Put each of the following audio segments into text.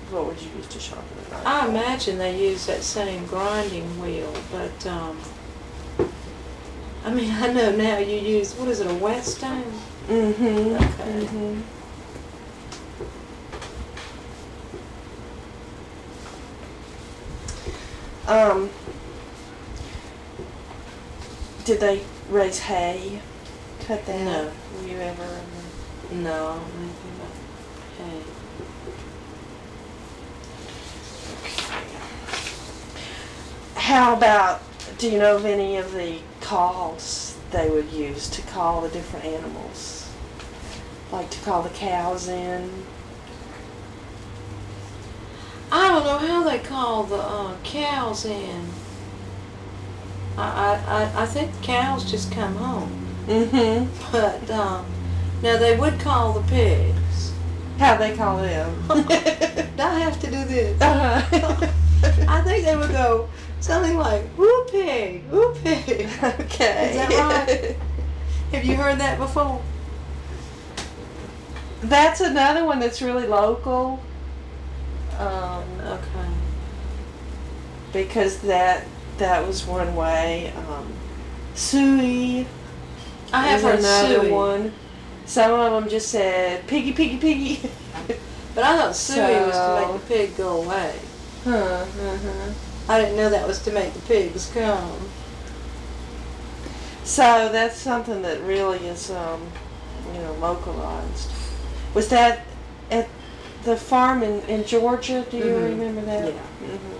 what would you use to sharpen a knife? I imagine they use that same grinding wheel, but I mean, I know now you use, what is it, a whetstone? Mm-hmm. Okay. Mm-hmm. Did they raise hay? Cut that? No. Were you ever? No, I don't know anything about hay. How about, do you know of any of the calls they would use to call the different animals? Like to call the cows in? I don't know how they call the cows in. I think the cows just come home. Mm-hmm. But now they would call the pigs. How they call them? I have to do this. Uh-huh. I think they would go something like, "Woo pig, woo pig." Okay. Is that right? Have you heard that before? That's another one that's really local. Okay. Because that was one way. Suey I have is heard another suey. one. Some of them just said piggy, piggy, piggy. But I thought suey was to So- make the pig go away. Huh. Uh-huh. I didn't know that was to make the pigs come. So that's something that really is, localized. Was that at the farm in Georgia? Do you Mhm. remember that? Yeah. Mm-hmm.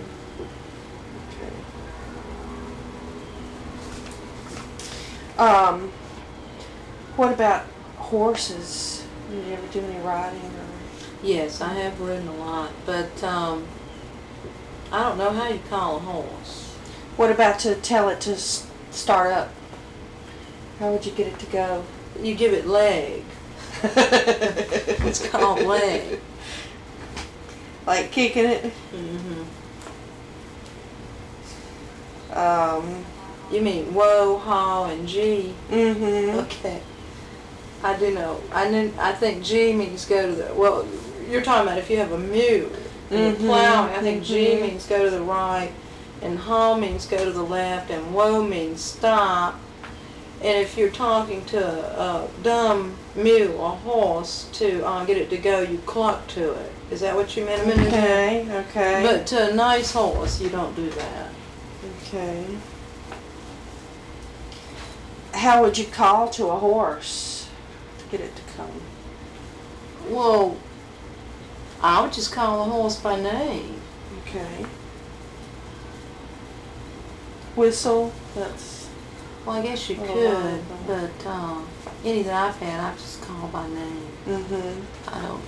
Okay. What about horses? Did you ever do any riding? Or? Yes, I have ridden a lot, but I don't know how you call a horse. What about to tell it to start up? How would you get it to go? You give it leg. It's called leg. Like kicking it? Mm-hmm. Mm-hmm. You mean whoa, haw, and gee? Mm-hmm. Okay. I do know. I think G means go to the, well, you're talking about if you have a mule and Mhm, you're plowing. I think G mhm. means go to the right, and haw means go to the left, and whoa means stop. And if you're talking to a dumb mule or horse to get it to go, you cluck to it. Is that what you meant a minute ago? Okay, okay. But to a nice horse, you don't do that. Okay. How would you call to a horse to get it to come? Well, I would just call the horse by name. Okay. Whistle, that's... Well, I guess you Oh, could, wow. but any that I've had, I've just called by name. Mm-hmm. I don't.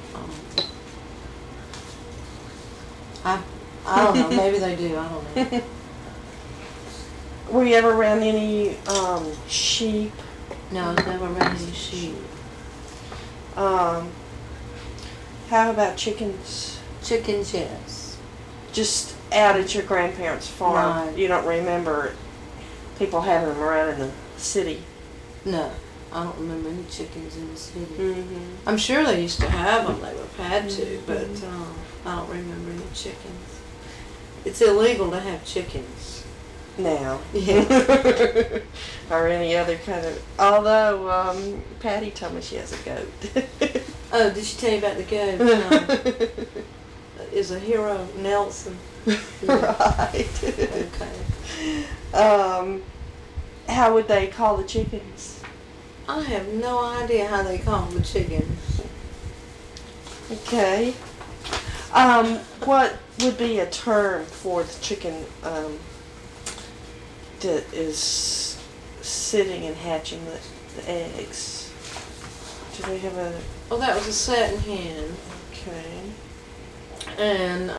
I don't know. Maybe they do. I don't know. Were you ever around any sheep? No, I've never run any sheep. How about chickens? Chickens, yes. Just out at your grandparents' farm. Right. You don't remember people having them around in the city. No, I don't remember any chickens in the city. Mm-hmm. I'm sure they used to have them. They would have had to, Mhm. but I don't remember any chickens. It's illegal to have chickens. Now. Yeah. Or any other kind of... Although, Patty told me she has a goat. Oh, did she tell you about the goat? Is a hero Nelson? Right. Okay. How would they call the chickens? I have no idea how they call the chickens. Okay. What would be a term for the chicken that is sitting and hatching the eggs? Do they have a... Well, that was a satin hen, Okay. and